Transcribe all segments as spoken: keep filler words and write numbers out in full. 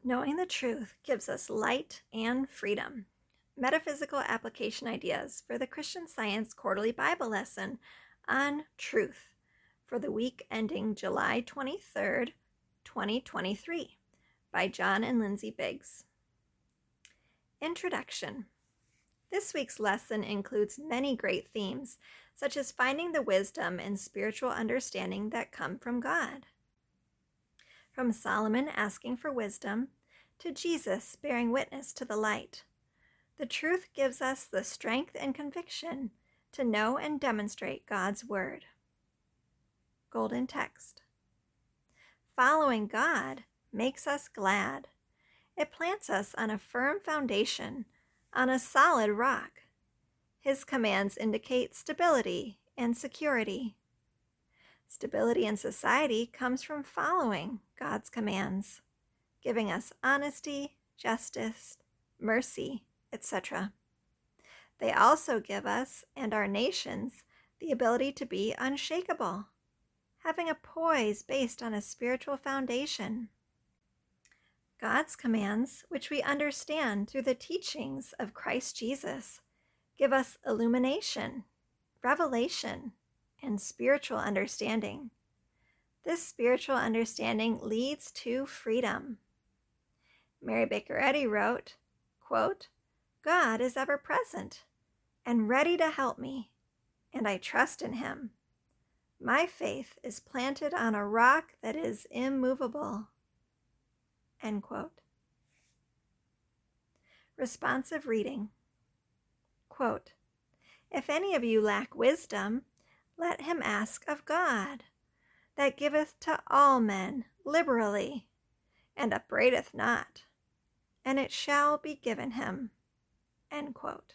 Knowing the truth gives us light and freedom. Metaphysical application ideas for the Christian Science Quarterly Bible Lesson on Truth for the week ending July twenty-third, twenty twenty-three by John and Lindsay Biggs. Introduction. This week's lesson includes many great themes, such as finding the wisdom and spiritual understanding that come from God. From Solomon asking for wisdom to Jesus bearing witness to the light, the truth gives us the strength and conviction to know and demonstrate God's word. Golden text. Following God makes us glad. It plants us on a firm foundation, on a solid rock. His commands indicate stability and security. Stability in society comes from following God's commands, giving us honesty, justice, mercy, et cetera. They also give us and our nations the ability to be unshakable, having a poise based on a spiritual foundation. God's commands, which we understand through the teachings of Christ Jesus, give us illumination, revelation, and spiritual understanding. This spiritual understanding leads to freedom. Mary Baker Eddy wrote, quote, "God is ever present and ready to help me, and I trust in him. My faith is planted on a rock that is immovable." End quote. Responsive reading. Quote, "If any of you lack wisdom, let him ask of God, that giveth to all men liberally, and upbraideth not, and it shall be given him." End quote.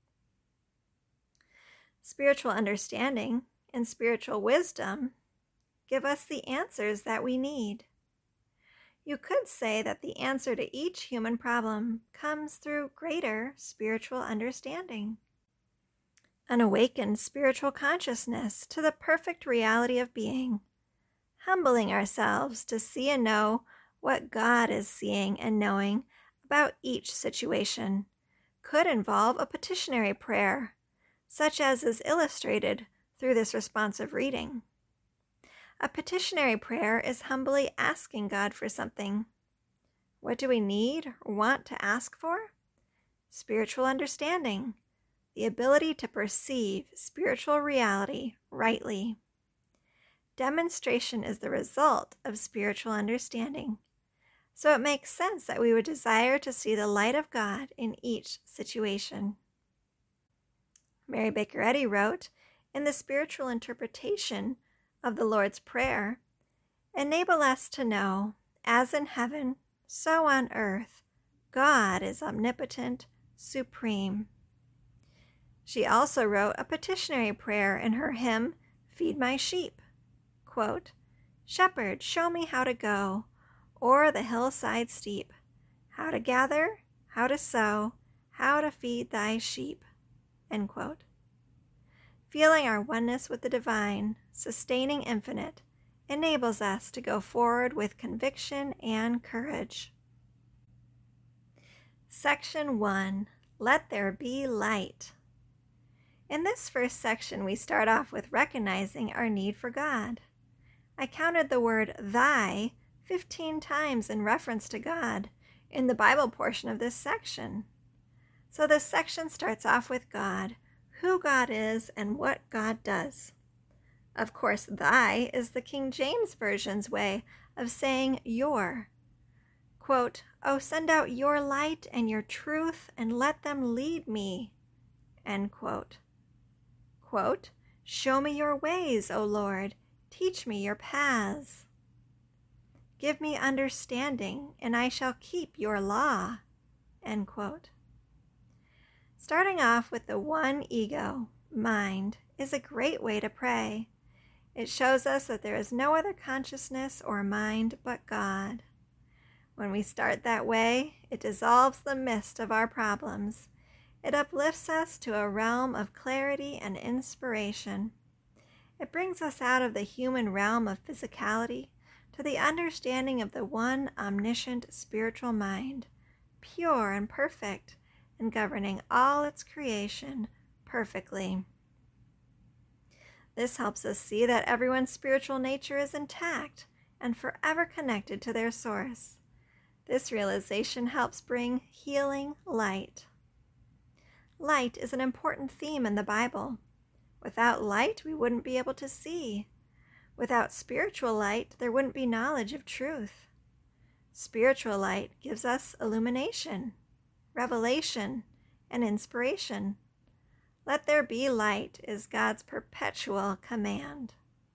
Spiritual understanding and spiritual wisdom give us the answers that we need. You could say that the answer to each human problem comes through greater spiritual understanding. An awakened spiritual consciousness to the perfect reality of being, humbling ourselves to see and know what God is seeing and knowing about each situation, could involve a petitionary prayer, such as is illustrated through this responsive reading. A petitionary prayer is humbly asking God for something. What do we need or want to ask for? Spiritual understanding, the ability to perceive spiritual reality rightly. Demonstration is the result of spiritual understanding, so it makes sense that we would desire to see the light of God in each situation. Mary Baker Eddy wrote, in the spiritual interpretation of the Lord's Prayer, "Enable us to know, as in heaven, so on earth, God is omnipotent, supreme." She also wrote a petitionary prayer in her hymn, "Feed My Sheep." Quote, "Shepherd, show me how to go o'er the hillside steep, how to gather, how to sow, how to feed thy sheep." End quote. Feeling our oneness with the divine, sustaining infinite, enables us to go forward with conviction and courage. Section one, Let There Be Light. In this first section, we start off with recognizing our need for God. I counted the word thy fifteen times in reference to God in the Bible portion of this section. So this section starts off with God, who God is, and what God does. Of course, thy is the King James Version's way of saying your. Quote, "Oh, send out your light and your truth, and let them lead me." End quote. Quote, "Show me your ways, O Lord, teach me your paths. Give me understanding, and I shall keep your law." End quote. Starting off with the one ego, mind, is a great way to pray. It shows us that there is no other consciousness or mind but God. When we start that way, it dissolves the mist of our problems. It uplifts us to a realm of clarity and inspiration. It brings us out of the human realm of physicality to the understanding of the one omniscient spiritual mind, pure and perfect, and governing all its creation perfectly. This helps us see that everyone's spiritual nature is intact and forever connected to their source. This realization helps bring healing light. Light is an important theme in the Bible. Without light, we wouldn't be able to see. Without spiritual light, there wouldn't be knowledge of truth. Spiritual light gives us illumination, revelation, and inspiration. Let there be light is God's perpetual command.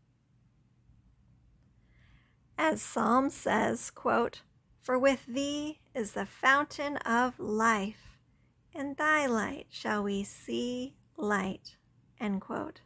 As Psalm says, quote, "For with thee is the fountain of life. In thy light shall we see light," end quote.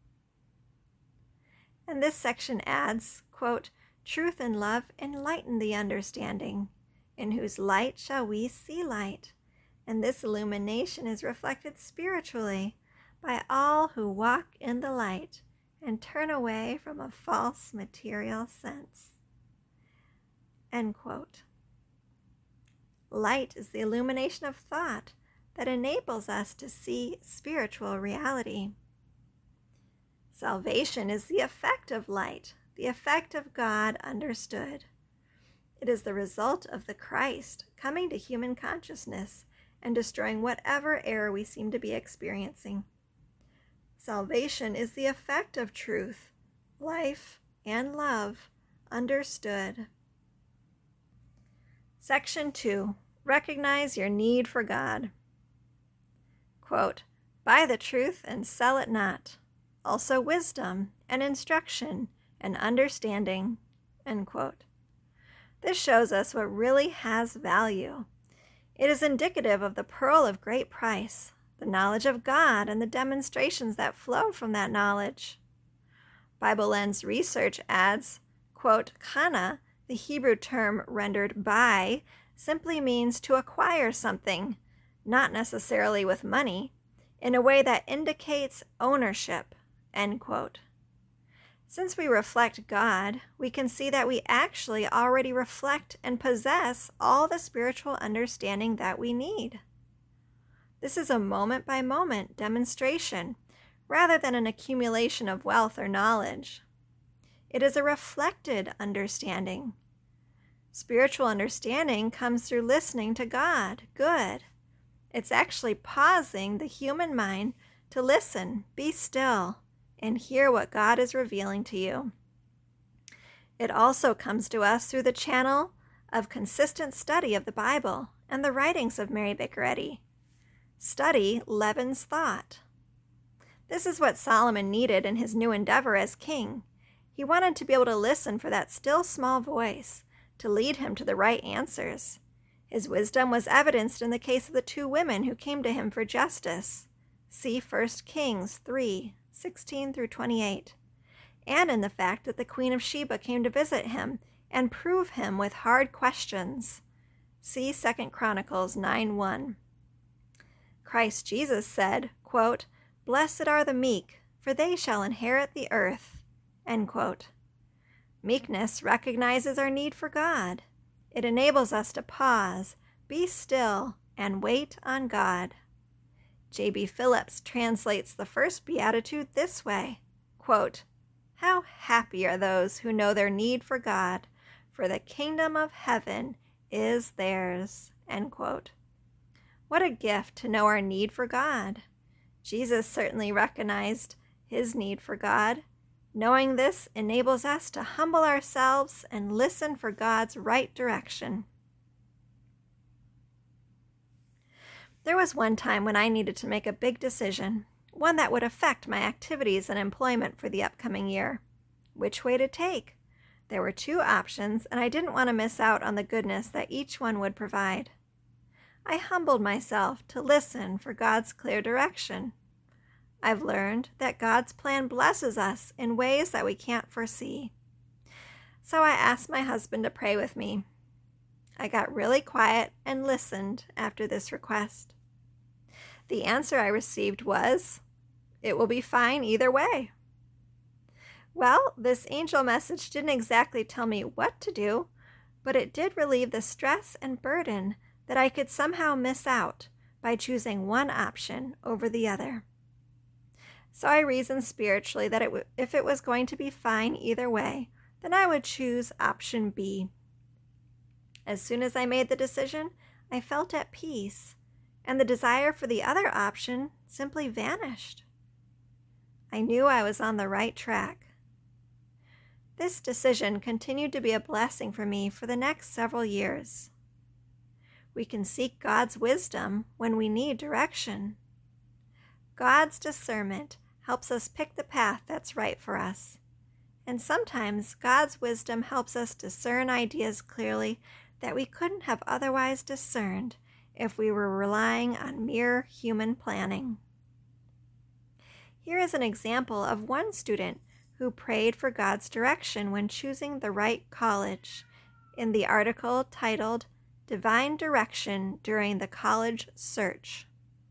And this section adds, quote, "Truth and love enlighten the understanding, in whose light shall we see light." And this illumination is reflected spiritually by all who walk in the light and turn away from a false material sense. End quote. Light is the illumination of thought that enables us to see spiritual reality. Salvation is the effect of light, the effect of God understood. It is the result of the Christ coming to human consciousness and destroying whatever error we seem to be experiencing. Salvation is the effect of truth, life, and love understood. Section two. Recognize your need for God. Quote, "Buy the truth and sell it not. Also wisdom and instruction and understanding," end quote. This shows us what really has value. It is indicative of the pearl of great price, the knowledge of God and the demonstrations that flow from that knowledge. Bible Lens research adds, quote, "Kana," the Hebrew term rendered buy, simply means to acquire something, not necessarily with money, in a way that indicates ownership, end quote. Since we reflect God, we can see that we actually already reflect and possess all the spiritual understanding that we need. This is a moment-by-moment demonstration, rather than an accumulation of wealth or knowledge. It is a reflected understanding. Spiritual understanding comes through listening to God. Good. It's actually pausing the human mind to listen, be still, and hear what God is revealing to you. It also comes to us through the channel of consistent study of the Bible and the writings of Mary Baker Eddy. Study leavens thought. This is what Solomon needed in his new endeavor as king. He wanted to be able to listen for that still small voice to lead him to the right answers. His wisdom was evidenced in the case of the two women who came to him for justice. See First Kings three, sixteen through twenty-eight. And in the fact that the Queen of Sheba came to visit him and prove him with hard questions. See Second Chronicles nine one. Christ Jesus said, quote, "Blessed are the meek, for they shall inherit the earth," end quote. Meekness recognizes our need for God. It enables us to pause, be still, and wait on God. J B Phillips translates the first beatitude this way, quote, "How happy are those who know their need for God, for the kingdom of heaven is theirs," end quote. What a gift to know our need for God. Jesus certainly recognized his need for God. Knowing this enables us to humble ourselves and listen for God's right direction. There was one time when I needed to make a big decision, one that would affect my activities and employment for the upcoming year. Which way to take? There were two options, and I didn't want to miss out on the goodness that each one would provide. I humbled myself to listen for God's clear direction. I've learned that God's plan blesses us in ways that we can't foresee. So I asked my husband to pray with me. I got really quiet and listened after this request. The answer I received was, "It will be fine either way." Well, this angel message didn't exactly tell me what to do, but it did relieve the stress and burden that I could somehow miss out by choosing one option over the other. So I reasoned spiritually that it w- if it was going to be fine either way, then I would choose option B. As soon as I made the decision, I felt at peace, and the desire for the other option simply vanished. I knew I was on the right track. This decision continued to be a blessing for me for the next several years. We can seek God's wisdom when we need direction. God's discernment helps us pick the path that's right for us. And sometimes God's wisdom helps us discern ideas clearly that we couldn't have otherwise discerned if we were relying on mere human planning. Here is an example of one student who prayed for God's direction when choosing the right college in the article titled Divine Direction During the College Search.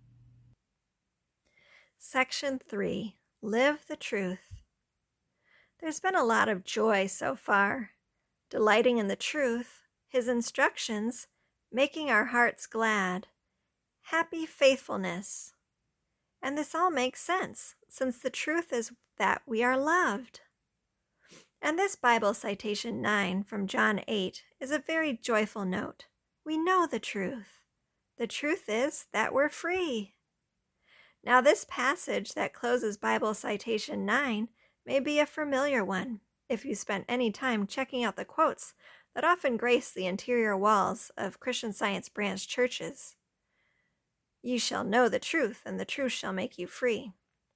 Section three. Live the Truth. There's been a lot of joy so far, delighting in the truth, His instructions, making our hearts glad, happy faithfulness. And this all makes sense, since the truth is that we are loved. And this Bible citation nine from John eight is a very joyful note. We know the truth. The truth is that we're free. Now, this passage that closes Bible citation nine may be a familiar one if you spent any time checking out the quotes that often grace the interior walls of Christian Science branch churches. Ye shall know the truth, and the truth shall make you free.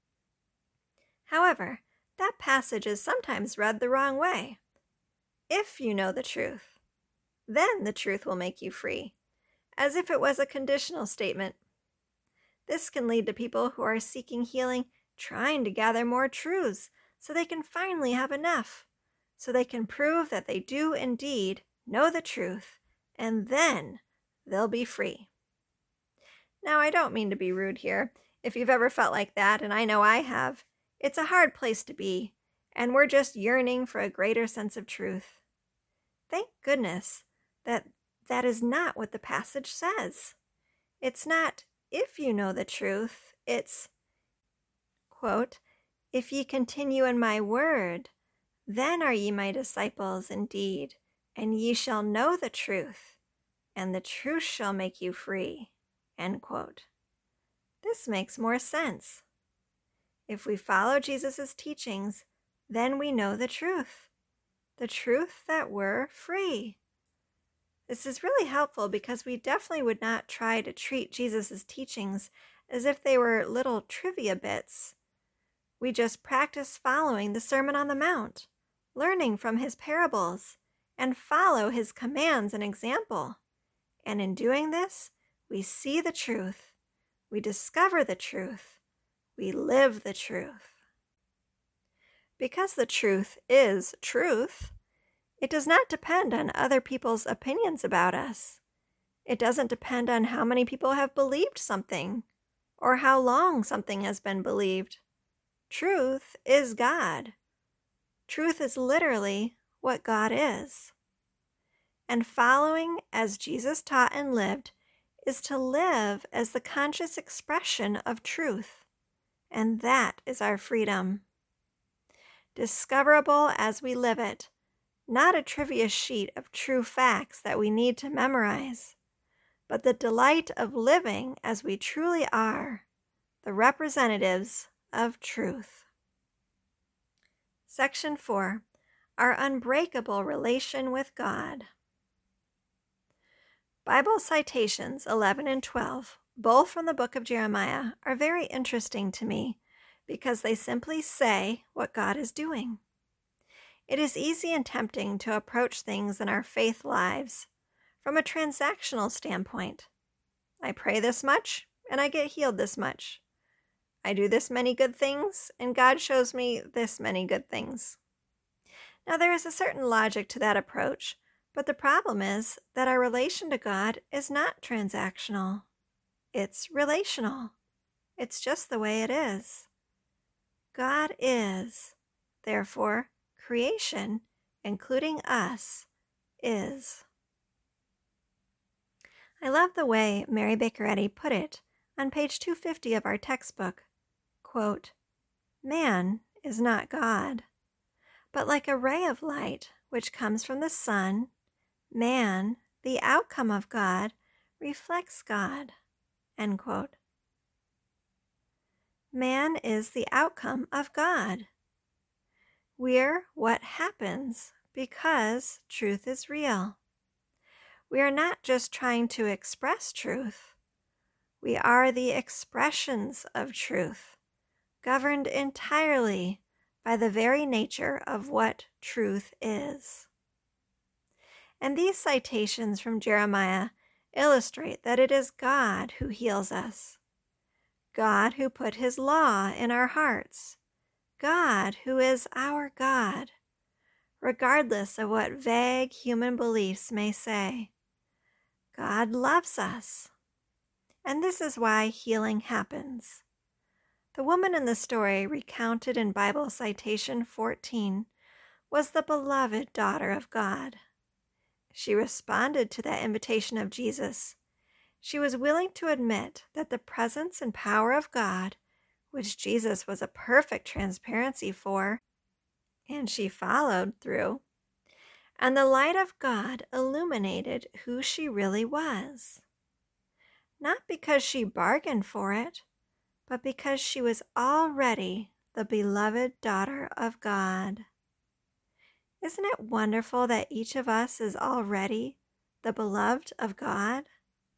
However, that passage is sometimes read the wrong way. If you know the truth, then the truth will make you free, as if it was a conditional statement. This can lead to people who are seeking healing, trying to gather more truths so they can finally have enough, so they can prove that they do indeed know the truth, and then they'll be free. Now, I don't mean to be rude here. If you've ever felt like that, and I know I have, it's a hard place to be, and we're just yearning for a greater sense of truth. Thank goodness that that is not what the passage says. It's not, if you know the truth, it's, quote, if ye continue in my word, then are ye my disciples indeed, and ye shall know the truth, and the truth shall make you free, end quote. This makes more sense. If we follow Jesus' teachings, then we know the truth, the truth that we're free. This is really helpful because we definitely would not try to treat Jesus' teachings as if they were little trivia bits. We just practice following the Sermon on the Mount, learning from his parables, and follow his commands and example. And in doing this, we see the truth, we discover the truth, we live the truth. Because the truth is truth, it does not depend on other people's opinions about us. It doesn't depend on how many people have believed something or how long something has been believed. Truth is God. Truth is literally what God is. And following as Jesus taught and lived is to live as the conscious expression of truth. And that is our freedom. Discoverable as we live it, not a trivia sheet of true facts that we need to memorize, but the delight of living as we truly are, the representatives of truth. Section four. Our unbreakable relation with God. Bible citations eleven and twelve, both from the book of Jeremiah, are very interesting to me because they simply say what God is doing. It is easy and tempting to approach things in our faith lives from a transactional standpoint. I pray this much, and I get healed this much. I do this many good things, and God shows me this many good things. Now, there is a certain logic to that approach, but the problem is that our relation to God is not transactional. It's relational. It's just the way it is. God is. therefore, creation, including us, is. I love the way Mary Baker Eddy put it on page two fifty of our textbook. Quote, "Man is not God, but like a ray of light which comes from the sun, man, the outcome of God, reflects God." End quote. Man is the outcome of God. We're what happens because truth is real. We are not just trying to express truth. We are the expressions of truth, governed entirely by the very nature of what truth is. And these citations from Jeremiah illustrate that it is God who heals us, God who put his law in our hearts, God who is our God, regardless of what vague human beliefs may say. God loves us. And this is why healing happens. The woman in the story recounted in Bible citation fourteen was the beloved daughter of God. She responded to that invitation of Jesus. She was willing to admit that the presence and power of God, which Jesus was a perfect transparency for, and she followed through, and the light of God illuminated who she really was. Not because she bargained for it, but because she was already the beloved daughter of God. Isn't it wonderful that each of us is already the beloved of God?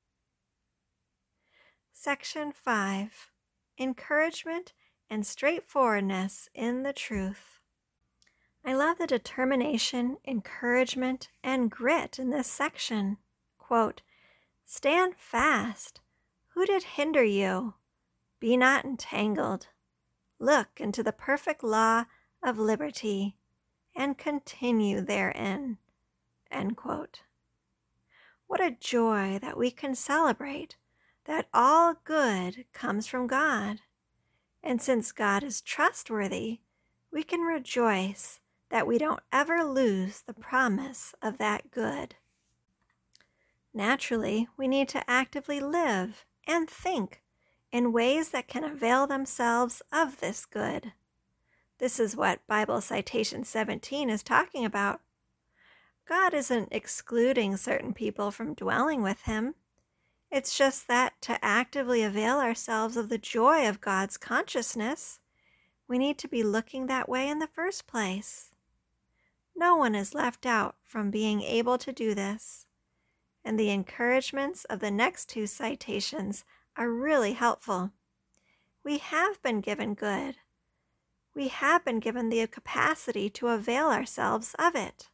Section five. Encouragement and straightforwardness in the truth. I love the determination, encouragement, and grit in this section. Quote, "Stand fast. Who did hinder you? Be not entangled. Look into the perfect law of liberty, and continue therein." End quote. What a joy that we can celebrate that all good comes from God. And since God is trustworthy, we can rejoice that we don't ever lose the promise of that good. Naturally, we need to actively live and think in ways that can avail themselves of this good. This is what Bible citation seventeen is talking about. God isn't excluding certain people from dwelling with him. It's just that to actively avail ourselves of the joy of God's consciousness, we need to be looking that way in the first place. No one is left out from being able to do this, and the encouragements of the next two citations are really helpful. We have been given good. We have been given the capacity to avail ourselves of it.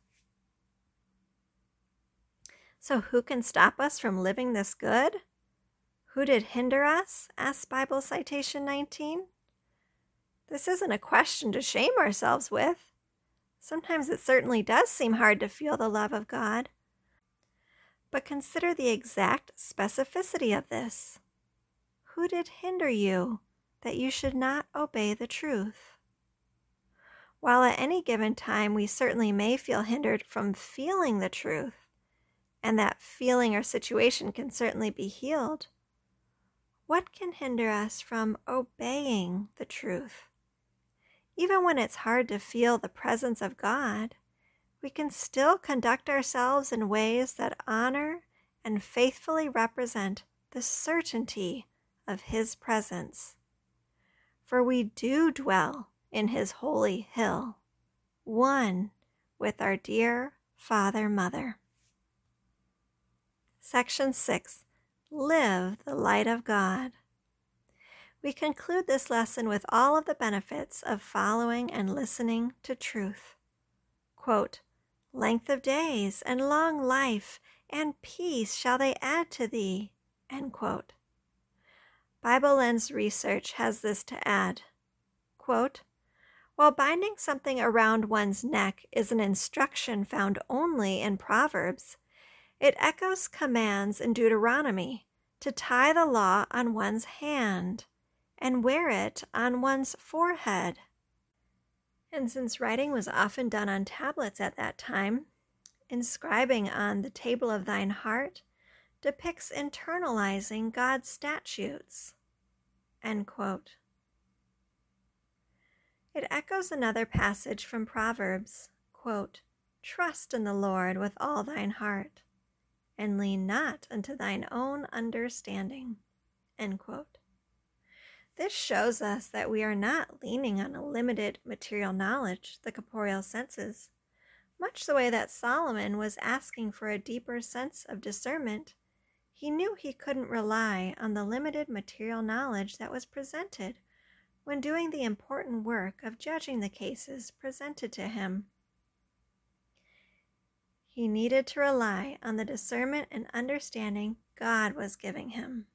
So who can stop us from living this good? Who did hinder us? Asks Bible citation nineteen. This isn't a question to shame ourselves with. Sometimes it certainly does seem hard to feel the love of God. But consider the exact specificity of this. Who did hinder you that you should not obey the truth? While at any given time we certainly may feel hindered from feeling the truth, and that feeling or situation can certainly be healed, what can hinder us from obeying the truth? Even when it's hard to feel the presence of God, we can still conduct ourselves in ways that honor and faithfully represent the certainty of his presence. For we do dwell in his holy hill, one with our dear Father, Mother. Section six. Live the light of God. We conclude this lesson with all of the benefits of following and listening to truth. Quote, "Length of days and long life and peace shall they add to thee." End quote. Bible Lens research has this to add. Quote, "While binding something around one's neck is an instruction found only in Proverbs, it echoes commands in Deuteronomy to tie the law on one's hand and wear it on one's forehead." And since writing was often done on tablets at that time, inscribing on the table of thine heart depicts internalizing God's statutes. End quote. It echoes another passage from Proverbs, quote, trust in the Lord with all thine heart, and lean not unto thine own understanding. End quote. This shows us that we are not leaning on a limited material knowledge, the corporeal senses, much the way that Solomon was asking for a deeper sense of discernment. He knew he couldn't rely on the limited material knowledge that was presented when doing the important work of judging the cases presented to him. He needed to rely on the discernment and understanding God was giving him.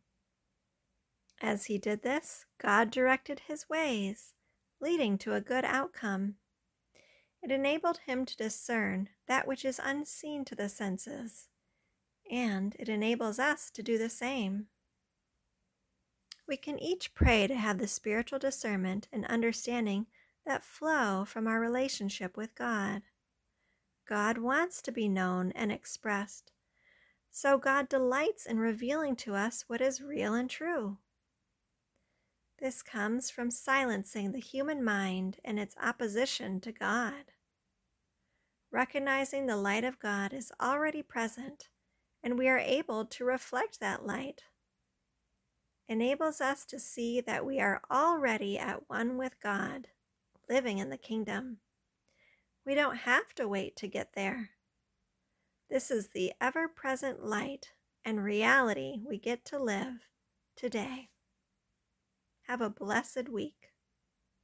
As he did this, God directed his ways, leading to a good outcome. It enabled him to discern that which is unseen to the senses, and it enables us to do the same. We can each pray to have the spiritual discernment and understanding that flow from our relationship with God. God wants to be known and expressed, so God delights in revealing to us what is real and true. This comes from silencing the human mind and its opposition to God. Recognizing the light of God is already present, and we are able to reflect that light. Enables us to see that we are already at one with God, living in the kingdom. We don't have to wait to get there. This is the ever-present light and reality we get to live today. Have a blessed week.